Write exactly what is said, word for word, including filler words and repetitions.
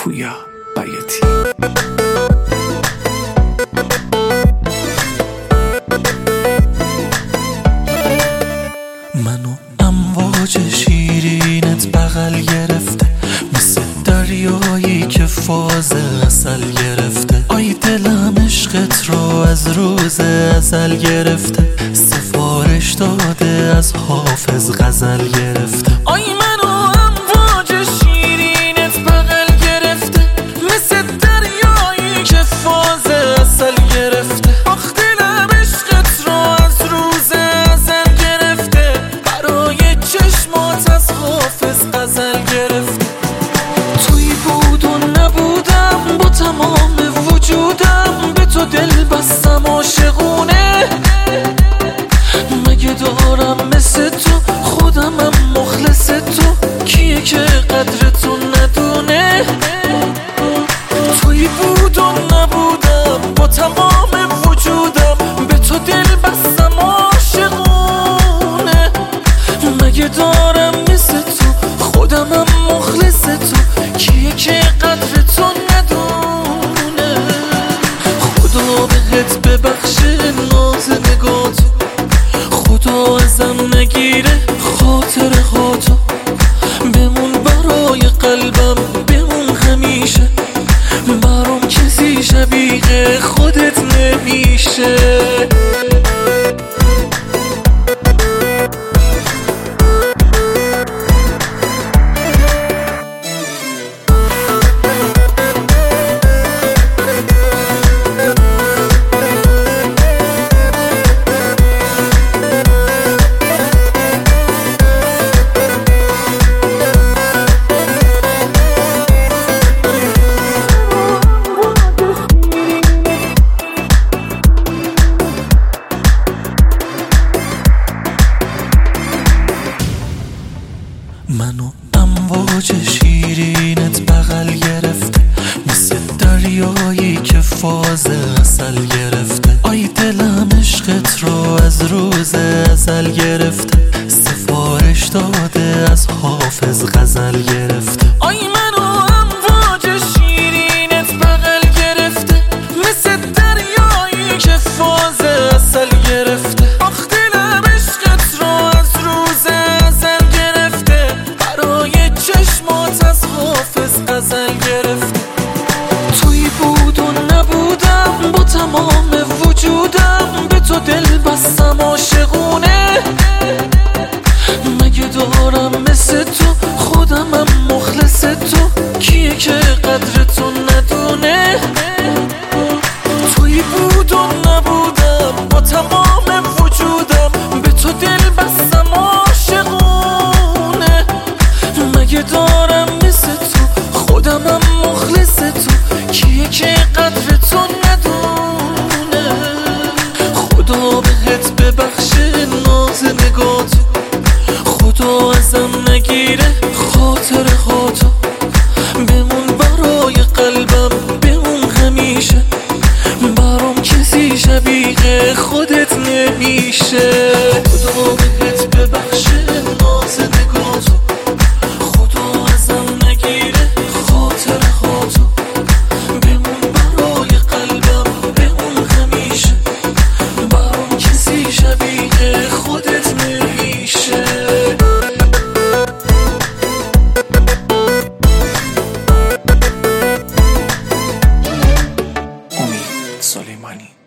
پویا بیاتی. منو امواج شیرینت بغل گرفته، مثل دریایی که فاز اصل گرفته. آی دلم عشقت رو از روز ازل گرفته، سفارش داده از حافظ غزل گرفته. آی منو امواج شیرینت بغل گرفته، مثل دریایی که فاز اصل گرفته. آخ دلم عشقت رو از روز ازل گرفته، برای چشمات از حافظ غزل گرفته. توی بود و نبودم، با تمام وجودم به تو دل بستم عاشقونه. مگه دارم مثل تو خودمم مخلص تو، کیه که قدر تو ندونه. توی بود و نبودم، با تمام وجودم به تو دل بستم عاشقونه. مگه دارم مثل تو خودمم مخلص تو، کیه که قدر تو ندونه. خدا بهت ببخشه ناز نگاتو، خدا ازم نگیره خاطر خاطو. بمون برای قلبم، بمون همیشه، برام کسی شبیه خودت نمیشه. منو امواج شیرینت بغل گرفته، مثل دریایی که فاز اصل گرفته. آی دلم عشقت رو از روز ازل گرفته، سفارش داده از حافظ غزل گرفته. آی منو امواج شیرینت بغل گرفته، مثل دریایی که فاز اصل گرفته. آخ دلم عشقت رو از روز ازل گرفته، برای چشمات از حافظ غزل گرفته. توی بود و نبودم، با تمام وجودم به تو دل بستم عاشقونه. مگه دارم مثل تو خودمم مخلص تو، کیه که قدر تو ندونه. توی بود و نبودم، با تمام وجودم به تو دل بستم عاشقونه. مگه دارم مثل تو خودمم مخلص تو، کیه که قدر تو ندونه. خدا بهت ببخشه ناز نگاتو، خدا ازم نگیره خاطر خاطو. بمون برای قلبم، بمون همیشه، برام کسی شبیه خودت نمیشه. خدا بهت ببخشه ناز نگاتو، خدا ازم نگیره خاطر خاطو. بمون برای قلبم، بمون همیشه، برام کسی شبیه خودت نمیشه. امید سلیمانی.